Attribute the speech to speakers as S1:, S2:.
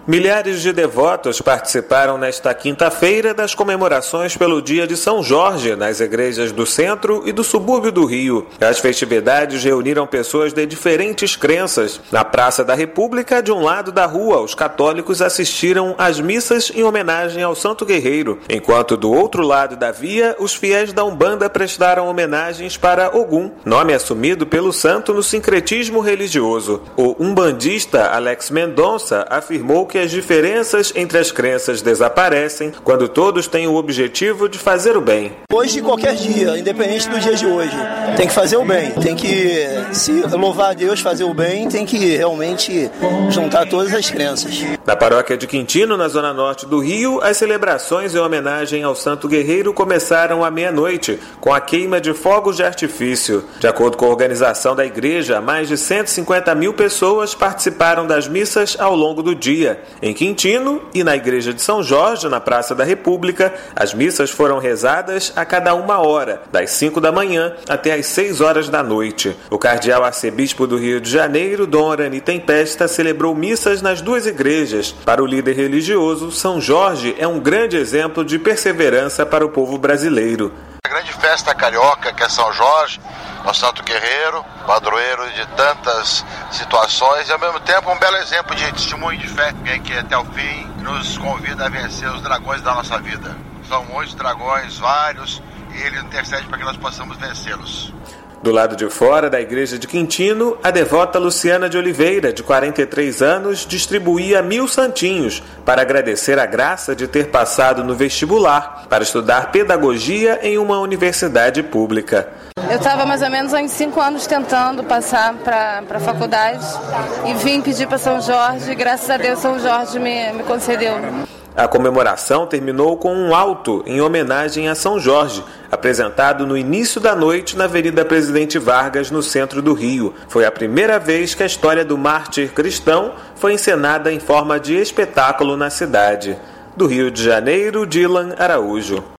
S1: Milhares de devotos participaram nesta quinta-feira das comemorações pelo Dia de São Jorge nas igrejas do centro e do subúrbio do Rio. As festividades reuniram pessoas de diferentes crenças. Na Praça da República, de um lado da rua, os católicos assistiram às missas em homenagem ao Santo Guerreiro, enquanto do outro lado da via, os fiéis da Umbanda prestaram homenagens para Ogum, nome assumido pelo santo no sincretismo religioso. O umbandista Alex Mendonça afirmou que as diferenças entre as crenças desaparecem quando todos têm o objetivo de fazer o bem.
S2: Hoje, qualquer dia, independente do dia de hoje, tem que fazer o bem, tem que se louvar a Deus, fazer o bem, tem que realmente juntar todas as crenças.
S1: Na paróquia de Quintino, na zona norte do Rio, as celebrações em homenagem ao Santo Guerreiro começaram à meia-noite, com a queima de fogos de artifício. De acordo com a organização da igreja, mais de 150 mil pessoas participaram das missas ao longo do dia. Em Quintino e na igreja de São Jorge, na Praça da República, as missas foram rezadas a cada 1h, das 5 da manhã até as 6 horas da noite. O cardeal arcebispo do Rio de Janeiro, Dom Arani Tempesta, celebrou missas nas duas igrejas. Para o líder religioso, São Jorge é um grande exemplo de perseverança para o povo brasileiro.
S3: A grande festa carioca, que é São Jorge, o Santo Guerreiro, padroeiro de tantas situações, e ao mesmo tempo um belo exemplo de testemunho de fé, que até o fim nos convida a vencer os dragões da nossa vida. São muitos dragões, vários, e ele intercede para que nós possamos vencê-los.
S1: Do lado de fora da igreja de Quintino, a devota Luciana de Oliveira, de 43 anos, distribuía 1000 santinhos para agradecer a graça de ter passado no vestibular para estudar pedagogia em uma universidade pública.
S4: Eu estava mais ou menos há uns 5 anos tentando passar para a faculdade e vim pedir para São Jorge, e graças a Deus São Jorge me concedeu.
S1: A comemoração terminou com um auto em homenagem a São Jorge, apresentado no início da noite na Avenida Presidente Vargas, no centro do Rio. Foi a primeira vez que a história do mártir cristão foi encenada em forma de espetáculo na cidade. Do Rio de Janeiro, Dylan Araújo.